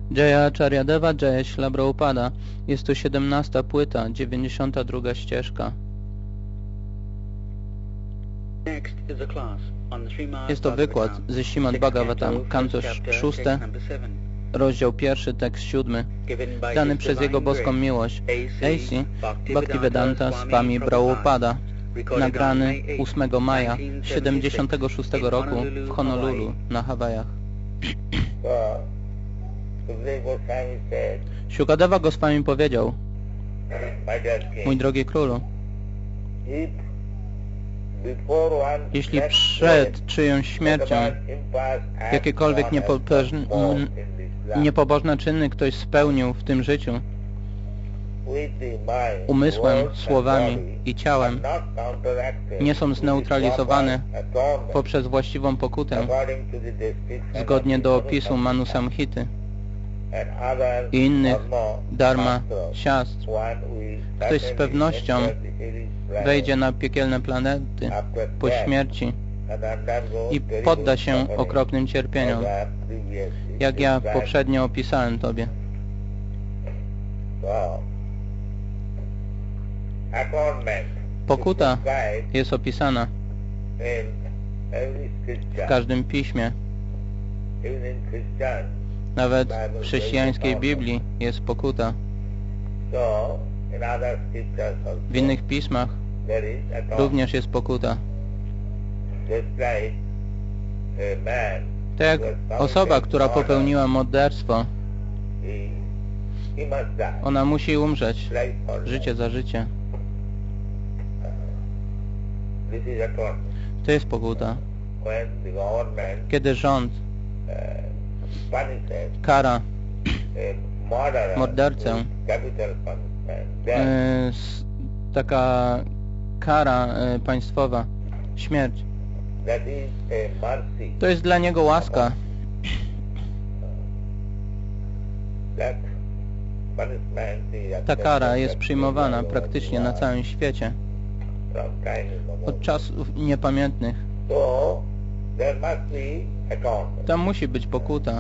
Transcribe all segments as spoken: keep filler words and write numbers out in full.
Jaya Acharyadeva, Jaya Śrīla Prabhupada. Jest to siedemnasta płyta, dziewięćdziesiąta druga ścieżka. Jest to wykład ze Śrīmad Bhagavatam, kanto szósty, rozdział pierwszy, tekst siódmy, dany przez Jego boską miłość A C Bhaktivedanta Swami Prabhupada, nagrany ósmego maja siedemdziesiątego szóstego roku w Honolulu na Hawajach. Shukadeva Goswami powiedział: mój drogi królu, jeśli przed czyjąś śmiercią jakiekolwiek niepobożne, niepobożne czyny ktoś spełnił w tym życiu, umysłem, słowami i ciałem, nie są zneutralizowane poprzez właściwą pokutę, zgodnie do opisu Manu Samhity i innych dharma siastr, ktoś z pewnością wejdzie na piekielne planety po śmierci i podda się okropnym cierpieniom, jak ja poprzednio opisałem Tobie. Pokuta jest opisana w każdym piśmie. Nawet w chrześcijańskiej Biblii jest pokuta. W innych pismach również jest pokuta. Tak jak osoba, która popełniła morderstwo, ona musi umrzeć, życie za życie. To jest pokuta. Kiedy rząd kara mordercę, e, taka kara e, państwowa, śmierć, to jest dla niego łaska. Ta kara jest przyjmowana praktycznie na całym świecie od czasów niepamiętnych. Tam musi być pokuta.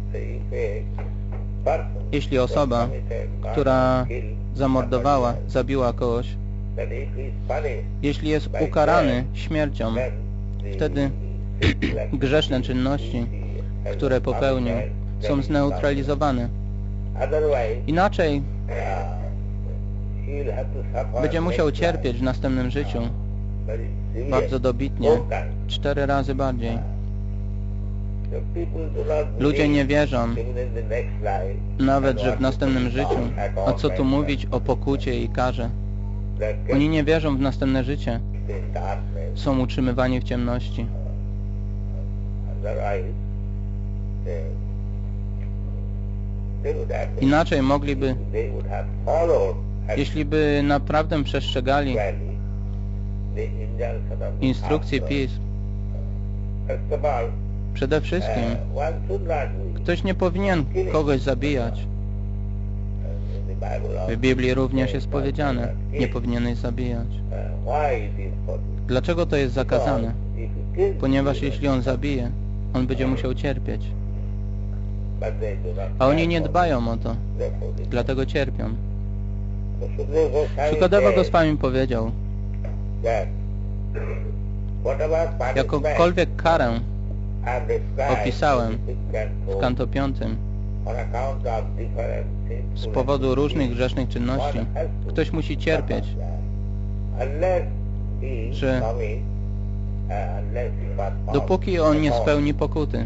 Jeśli osoba, która zamordowała, zabiła kogoś, jeśli jest ukarany śmiercią, wtedy grzeszne czynności, które popełnił, są zneutralizowane. Inaczej będzie musiał cierpieć w następnym życiu bardzo dobitnie, cztery razy bardziej. Ludzie nie wierzą nawet, że w następnym życiu, a co tu mówić o pokucie i karze. Oni nie wierzą w następne życie. Są utrzymywani w ciemności. Inaczej mogliby, jeśli by naprawdę przestrzegali instrukcji pism. Przede wszystkim ktoś nie powinien kogoś zabijać. W Biblii również jest powiedziane: nie powinieneś zabijać. Dlaczego to jest zakazane? Ponieważ jeśli on zabije, on będzie musiał cierpieć. A oni nie dbają o to, dlatego cierpią. Shukadeva Goswami powiedział: jakąkolwiek karę opisałem w kanto piątym z powodu różnych grzesznych czynności, ktoś musi cierpieć, że dopóki on nie spełni pokuty.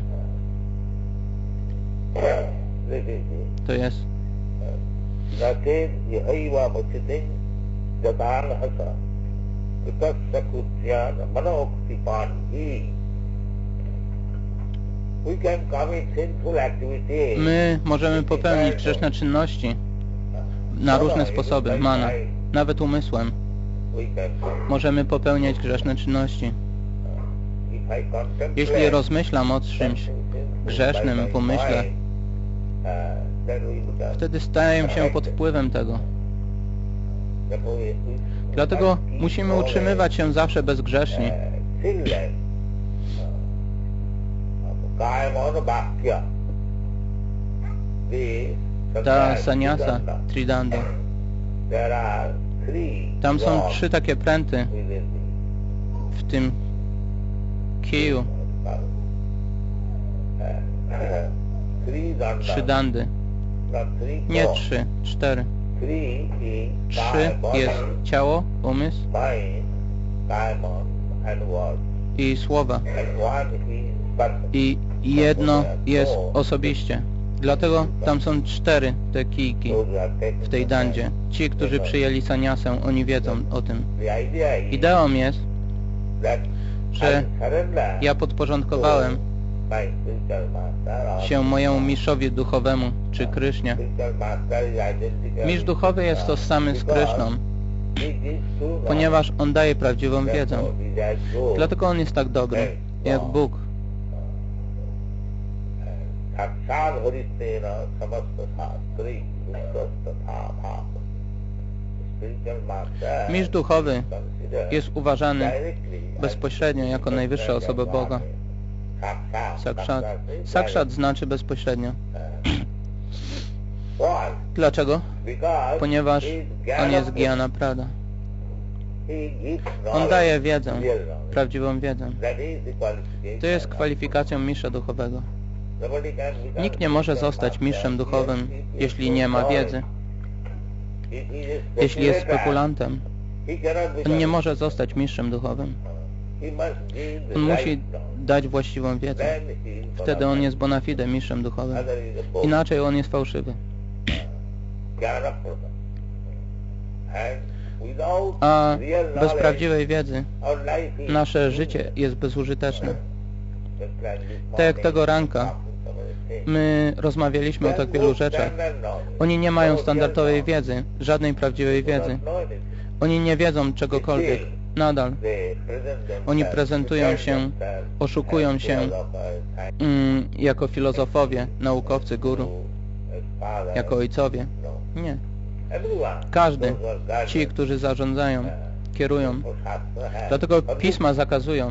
To jest my możemy popełnić grzeszne czynności na różne sposoby, mana, nawet umysłem. Możemy popełniać grzeszne czynności. Jeśli rozmyślam o czymś grzesznym w umyśle, wtedy staję się pod wpływem tego. Dlatego musimy utrzymywać się zawsze bezgrzeszni. ta saniasa Tridanda. Tam są trzy takie pręty w tym kiju. Trzy dandy. Nie trzy, cztery. Trzy jest ciało, umysł i słowa. I jedno jest osobiście. Dlatego tam są cztery te kijki w tej dandzie. Ci, którzy przyjęli saniasę, oni wiedzą o tym. Ideą jest, że ja podporządkowałem się mojemu mistrzowi duchowemu, czy Krysznie. Mistrz duchowy jest tożsamy z Kryszną, ponieważ on daje prawdziwą wiedzę. Dlatego on jest tak dobry, jak Bóg. Mistrz duchowy jest uważany bezpośrednio jako najwyższa osoba Boga. Sakshat. Sakshat znaczy bezpośrednio. Dlaczego? Ponieważ on jest Gyana Prada. On daje wiedzę, prawdziwą wiedzę. To jest kwalifikacją mistrza duchowego. Nikt nie może zostać mistrzem duchowym, jeśli nie ma wiedzy. Jeśli jest spekulantem, on nie może zostać mistrzem duchowym. On musi dać właściwą wiedzę. Wtedy on jest bona fide mistrzem duchowym. Inaczej on jest fałszywy. A bez prawdziwej wiedzy nasze życie jest bezużyteczne. Tak jak tego ranka my rozmawialiśmy o tak wielu rzeczach. Oni nie mają standardowej wiedzy, żadnej prawdziwej wiedzy. Oni nie wiedzą czegokolwiek. Nadal. Oni prezentują się, oszukują się mm, jako filozofowie, naukowcy, guru, jako ojcowie. Nie. Każdy, ci, którzy zarządzają, kierują. Dlatego pisma zakazują.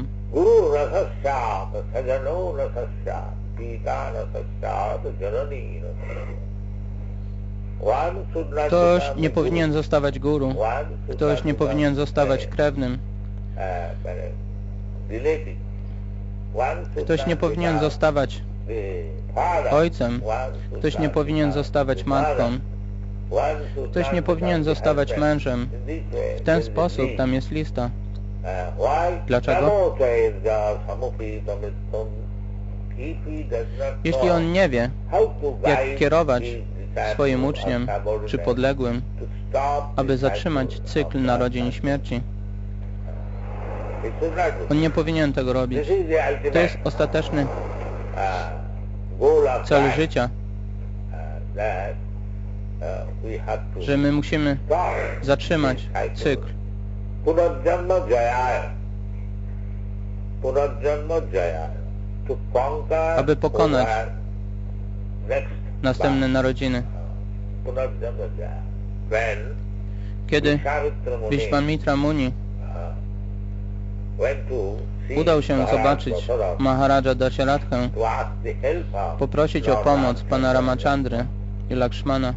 Ktoś nie powinien zostawać guru. Ktoś nie powinien zostawać krewnym. Ktoś nie powinien zostawać ojcem. Ktoś nie powinien zostawać matką. Ktoś nie powinien zostawać mężem. W ten sposób tam jest lista. Dlaczego? Jeśli on nie wie, jak kierować swoim uczniem czy podległym, aby zatrzymać cykl narodzin i śmierci, on nie powinien tego robić. To jest ostateczny cel życia, że my musimy zatrzymać cykl, aby pokonać następne narodziny. Kiedy Vishwamitra Muni udał się zobaczyć Maharaja Dasharatha, poprosić o pomoc pana Ramachandry i Lakshmana,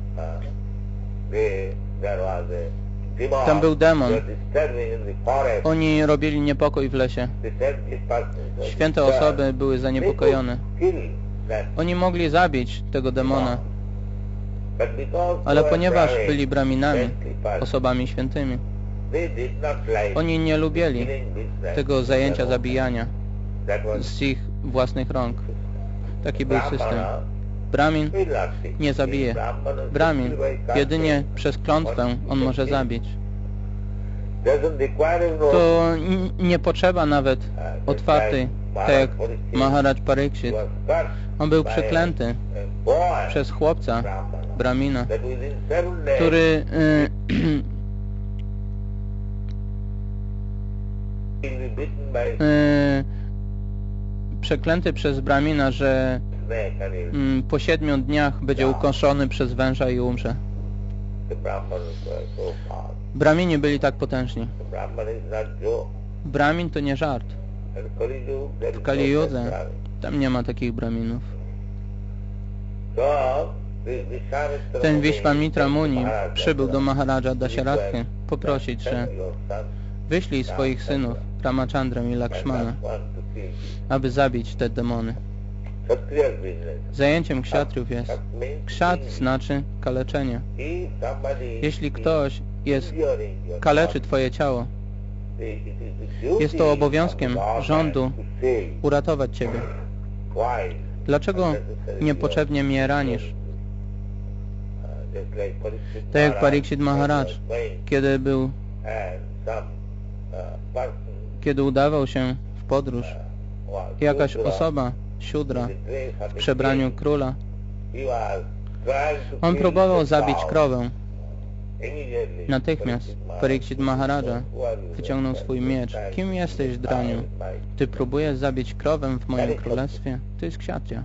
tam był demon. Oni robili niepokój w lesie. Święte osoby były zaniepokojone. Oni mogli zabić tego demona, ale ponieważ byli braminami, osobami świętymi, oni nie lubili tego zajęcia zabijania z ich własnych rąk. Taki był system. Bramin nie zabije. Bramin jedynie przez klątwę on może zabić. To nie potrzeba nawet otwartej, tak jak Maharaj Parikshit. On był przeklęty przez chłopca, Bramina, który y, y, przeklęty przez Bramina, że y, po siedmiu dniach będzie ukąszony przez węża i umrze. Bramini byli tak potężni. Bramin to nie żart. W Kali Judze tam nie ma takich braminów. Ten Vishwamitra Muni przybył do Maharaja Dasharathy poprosić, że wyślij swoich synów Ramachandra i Lakshmana, aby zabić te demony. Zajęciem kszatriów jest. Kszat znaczy kaleczenie. Jeśli ktoś jest, kaleczy twoje ciało, jest to obowiązkiem rządu uratować ciebie. Dlaczego niepotrzebnie mnie ranisz? Tak jak Parikshit Maharaj, kiedy był, kiedy udawał się w podróż, jakaś osoba, Shudra, w przebraniu króla, on próbował zabić krowę. Natychmiast Parikshit Maharaja wyciągnął swój miecz. Kim jesteś, draniu? Ty próbujesz zabić krowę w moim królestwie? To jest kshatriya.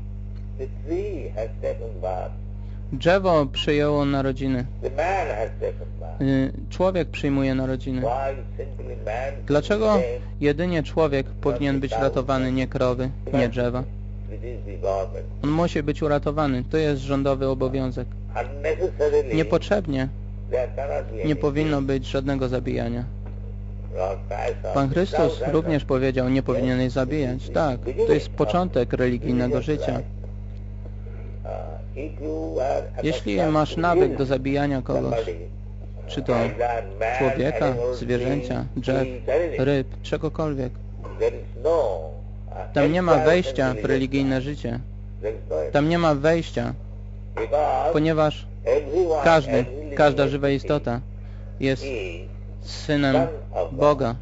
Drzewo przyjęło narodziny. Człowiek przyjmuje narodziny. Dlaczego jedynie człowiek powinien być ratowany, nie krowy, nie drzewa? On musi być uratowany. To jest rządowy obowiązek. Niepotrzebnie nie powinno być żadnego zabijania. Pan Chrystus również powiedział, nie powinieneś zabijać. Tak, to jest początek religijnego życia. Jeśli masz nawyk do zabijania kogoś, czy to człowieka, zwierzęcia, drzew, ryb, czegokolwiek, tam nie ma wejścia w religijne życie. Tam nie ma wejścia, ponieważ każdy, każda żywa istota jest synem Boga.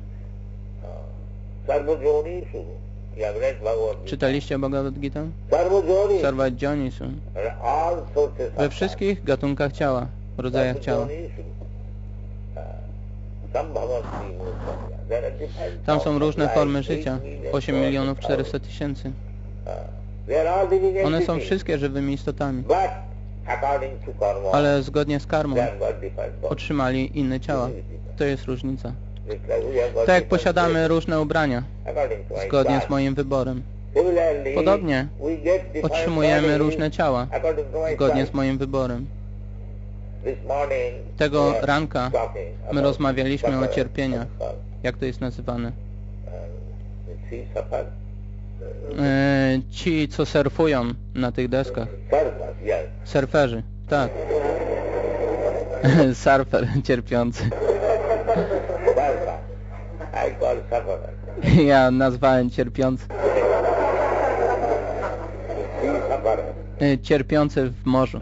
Czytaliście Bhagavad Gita? Sarva Jonisu. We wszystkich gatunkach ciała, rodzajach ciała. Tam są różne formy życia. osiem milionów czterysta tysięcy. One są wszystkie żywymi istotami. Ale zgodnie z karmą otrzymali inne ciała. To jest różnica. Tak jak posiadamy różne ubrania, zgodnie z moim wyborem. Podobnie otrzymujemy różne ciała, zgodnie z moim wyborem. Tego ranka my rozmawialiśmy o cierpieniach. Jak to jest nazywane? E, ci, co surfują na tych deskach. Surferzy, tak. Surfer cierpiący. Ja nazwałem cierpiący. E, cierpiący w morzu.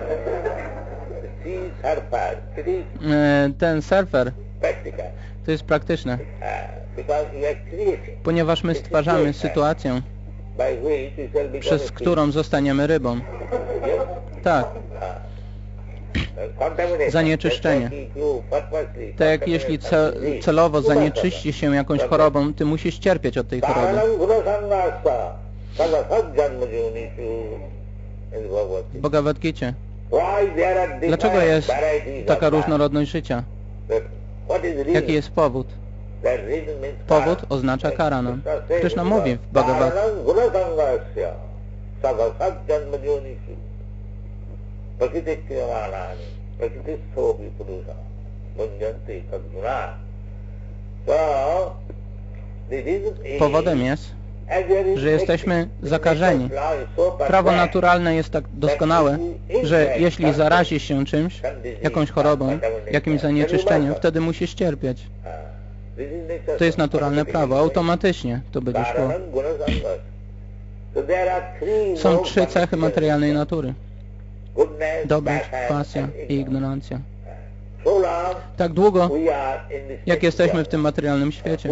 E, ten surfer to jest praktyczne, ponieważ my stwarzamy sytuację, przez którą zostaniemy rybą. Tak. Zanieczyszczenie. Tak jak jeśli ce celowo zanieczyści się jakąś chorobą, ty musisz cierpieć od tej choroby. W Bhagavad Gicie. Dlaczego jest taka różnorodność życia? Jaki jest powód? Powód oznacza karana. Krishna mówi w Bhagavad Powodem jest, że jesteśmy zakażeni. Prawo naturalne jest tak doskonałe, że jeśli zarazisz się czymś, jakąś chorobą, jakimś zanieczyszczeniem, wtedy musisz cierpieć. To jest naturalne prawo, automatycznie to będzie szło. Są trzy cechy materialnej natury. Dobroć, pasja i ignorancja. Tak długo, jak jesteśmy w tym materialnym świecie,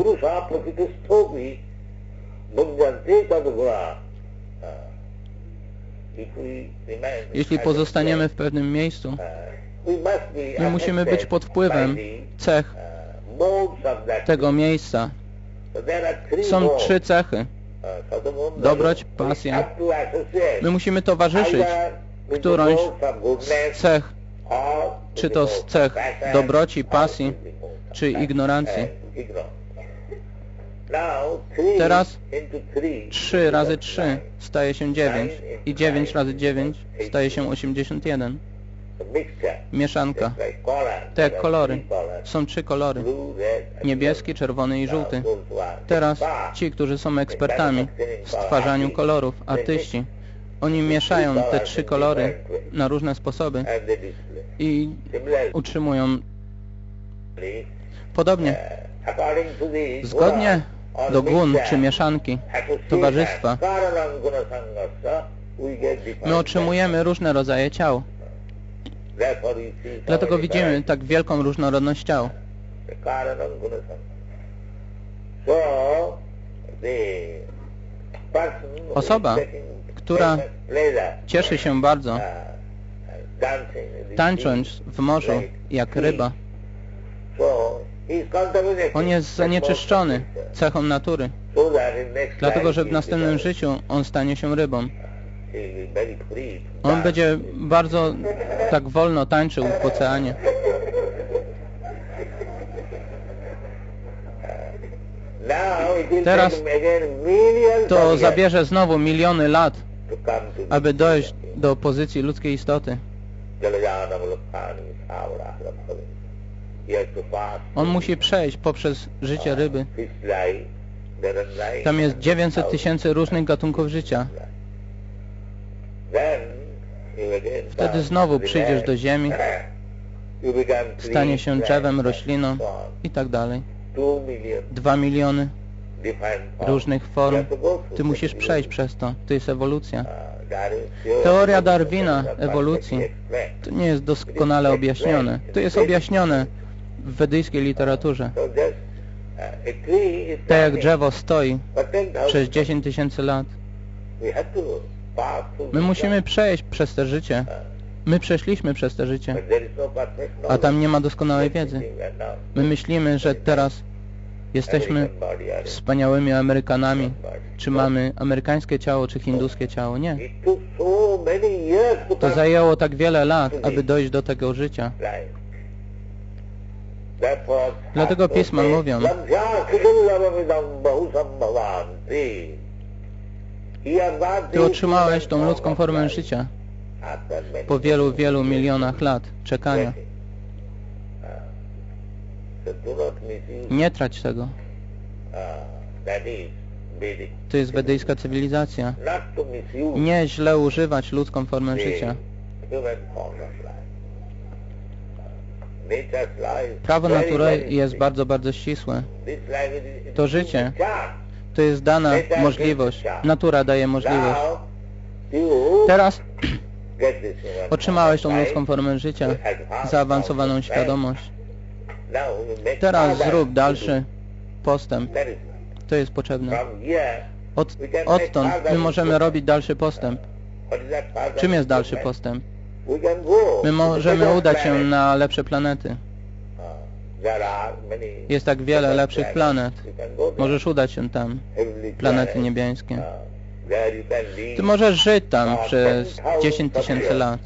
jeśli pozostaniemy w pewnym miejscu, my musimy być pod wpływem cech tego miejsca. Są trzy cechy. Dobroć, pasja. My musimy towarzyszyć którąś z cech, czy to z cech dobroci, pasji, czy ignorancji. Teraz trzy razy trzy staje się dziewięć i dziewięć razy dziewięć staje się osiemdziesiąt jeden. Mieszanka. Tak jak kolory. Są trzy kolory. Niebieski, czerwony i żółty. Teraz ci, którzy są ekspertami w stwarzaniu kolorów, artyści, oni mieszają te trzy kolory na różne sposoby i utrzymują. Podobnie, zgodnie do gun czy mieszanki towarzystwa, my otrzymujemy różne rodzaje ciał. Dlatego widzimy tak wielką różnorodność ciał. Osoba, która cieszy się bardzo tańcząc w morzu jak ryba, on jest zanieczyszczony cechą natury, dlatego że w następnym życiu on stanie się rybą. On będzie bardzo tak wolno tańczył w oceanie. Teraz to zabierze znowu miliony lat, aby dojść do pozycji ludzkiej istoty. On musi przejść poprzez życie ryby. Tam jest dziewięćset tysięcy różnych gatunków życia. Wtedy znowu przyjdziesz do ziemi, stanie się drzewem, rośliną i tak dalej. Dwa miliony różnych form. Ty musisz przejść przez to. To jest ewolucja. Teoria Darwina ewolucji to nie jest doskonale objaśnione. To jest objaśnione w wedyjskiej literaturze. Tak jak drzewo stoi przez dziesięć tysięcy lat. My musimy przejść przez to życie. My przeszliśmy przez to życie, a tam nie ma doskonałej wiedzy. My myślimy, że teraz jesteśmy wspaniałymi Amerykanami, czy mamy amerykańskie ciało, czy hinduskie ciało. Nie. To zajęło tak wiele lat, aby dojść do tego życia. Dlatego Pisma mówią, Ty otrzymałeś tą ludzką formę życia po wielu, wielu milionach lat czekania. Nie trać tego. To jest wedyjska cywilizacja. Nie źle używać ludzką formę życia. Prawo natury jest bardzo, bardzo ścisłe. To życie to jest dana możliwość. Natura daje możliwość. Teraz otrzymałeś tą ludzką formę życia, zaawansowaną świadomość. Teraz zrób dalszy postęp. To jest potrzebne. Od, odtąd my możemy robić dalszy postęp. Czym jest dalszy postęp? My możemy udać się na lepsze planety. Jest tak wiele lepszych planet. Możesz udać się tam. Planety niebiańskie. Ty możesz żyć tam przez dziesięć tysięcy lat.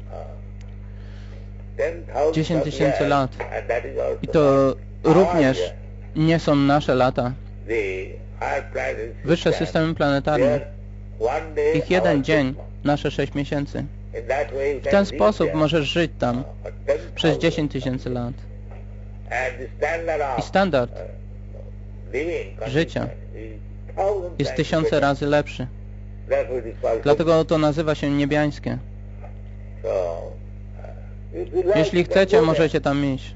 dziesięć tysięcy lat. I to również nie są nasze lata. Wyższe systemy planetarne. Ich jeden dzień, nasze sześć miesięcy. W ten sposób możesz żyć tam przez dziesięć tysięcy lat. I standard życia jest tysiące razy lepszy. Dlatego to nazywa się niebiańskie. Jeśli chcecie, możecie tam iść.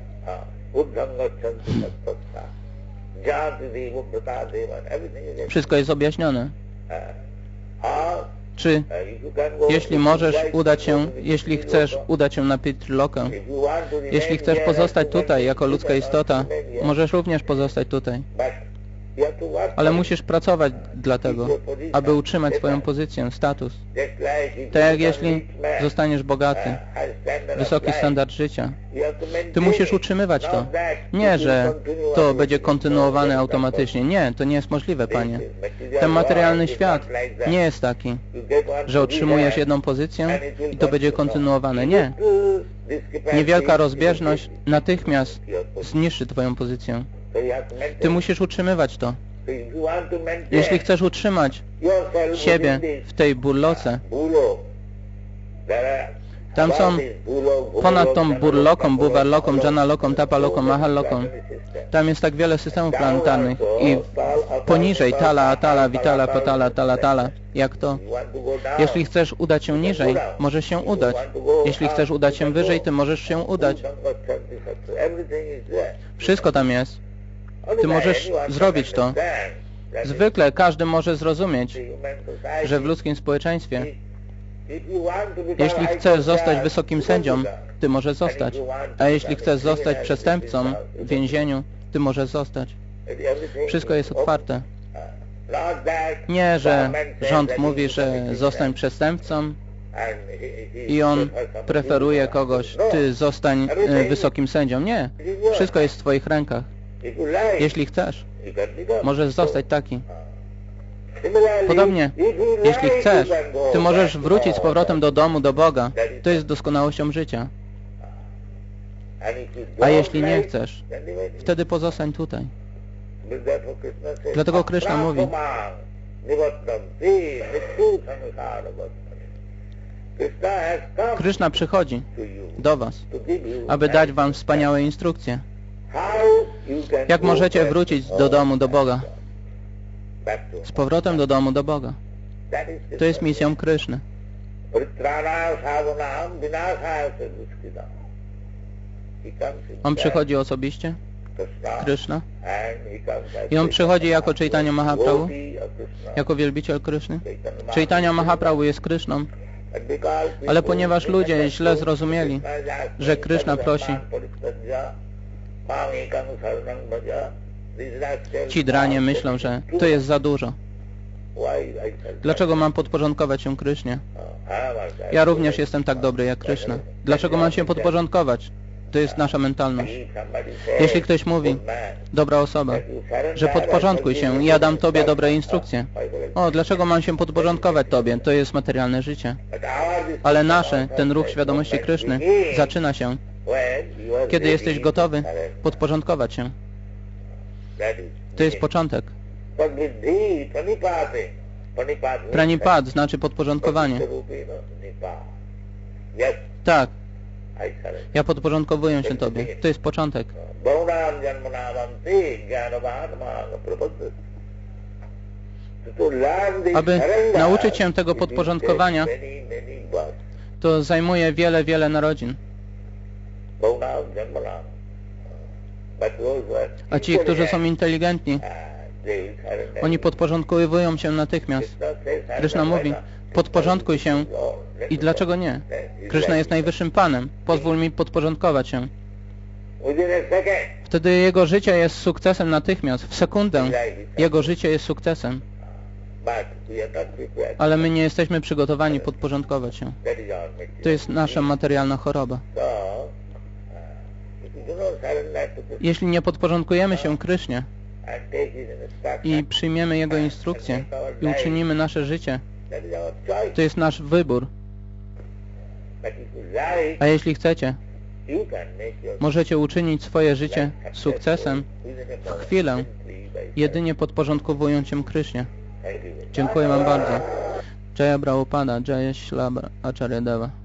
Wszystko jest objaśnione. Czy jeśli możesz udać się, jeśli chcesz udać się na Pitrlokę, jeśli chcesz pozostać tutaj jako ludzka istota, możesz również pozostać tutaj. Ale musisz pracować dla tego, aby utrzymać swoją pozycję, status. Tak jak jeśli zostaniesz bogaty, wysoki standard życia, ty musisz utrzymywać to. Nie, że to będzie kontynuowane automatycznie. Nie, to nie jest możliwe, Panie. Ten materialny świat nie jest taki, że otrzymujesz jedną pozycję i to będzie kontynuowane. Nie. Niewielka rozbieżność natychmiast zniszczy Twoją pozycję. Ty musisz utrzymywać to. Jeśli chcesz utrzymać siebie w tej burloce, tam są ponad tą burloką, buwarloką, janaloką, tapaloką, mahalloką. Tam jest tak wiele systemów planetarnych i poniżej tala, atala, vitala, patala, tala, tala. Jak to? Jeśli chcesz udać się niżej, możesz się udać. Jeśli chcesz udać się wyżej, ty możesz się udać. Wszystko tam jest. Ty możesz zrobić to. Zwykle każdy może zrozumieć, że w ludzkim społeczeństwie, jeśli chcesz zostać wysokim sędzią, ty możesz zostać. A jeśli chcesz zostać przestępcą w więzieniu, ty możesz zostać. Wszystko jest otwarte. Nie, że rząd mówi, że zostań przestępcą i on preferuje kogoś, ty zostań wysokim sędzią. Nie. Wszystko jest w twoich rękach. Jeśli chcesz, możesz zostać taki. Podobnie, jeśli chcesz, ty możesz wrócić z powrotem do domu, do Boga. To jest doskonałością życia. A jeśli nie chcesz, wtedy pozostań tutaj. Dlatego Kryszna mówi, Kryszna przychodzi do was, aby dać wam wspaniałe instrukcje. Jak możecie wrócić do domu, do Boga? Z powrotem do domu, do Boga. To jest misją Kryszny. On przychodzi osobiście, Kryszna, i on przychodzi jako Chaitanya Mahaprabhu, jako wielbiciel Kryszny. Chaitanya Mahaprabhu jest Kryszną, ale ponieważ ludzie źle zrozumieli, że Kryszna prosi, ci dranie myślą, że to jest za dużo. Dlaczego mam podporządkować się Krysznie? Ja również jestem tak dobry jak Kryszna. Dlaczego mam się podporządkować? To jest nasza mentalność. Jeśli ktoś mówi, dobra osoba, że podporządkuj się, ja dam Tobie dobre instrukcje. O, dlaczego mam się podporządkować Tobie? To jest materialne życie. Ale nasze, ten ruch świadomości Kryszny, zaczyna się, kiedy jesteś gotowy podporządkować się. To jest początek. Pranipad znaczy podporządkowanie. Tak. Ja podporządkowuję się Tobie. To jest początek. Aby nauczyć się tego podporządkowania, to zajmuje wiele, wiele narodzin. A ci, którzy są inteligentni, oni podporządkowują się natychmiast. Kryszna mówi, podporządkuj się. I dlaczego nie? Kryszna jest najwyższym Panem. Pozwól mi podporządkować się. Wtedy jego życie jest sukcesem natychmiast. W sekundę jego życie jest sukcesem. Ale my nie jesteśmy przygotowani podporządkować się. To jest nasza materialna choroba. Jeśli nie podporządkujemy się Krysznie i przyjmiemy Jego instrukcje i uczynimy nasze życie, to jest nasz wybór. A jeśli chcecie, możecie uczynić swoje życie sukcesem w chwilę, jedynie podporządkowując się Krysznie. Dziękuję wam bardzo. Jaya Prabhupada, Jaya Śla Acharya Deva.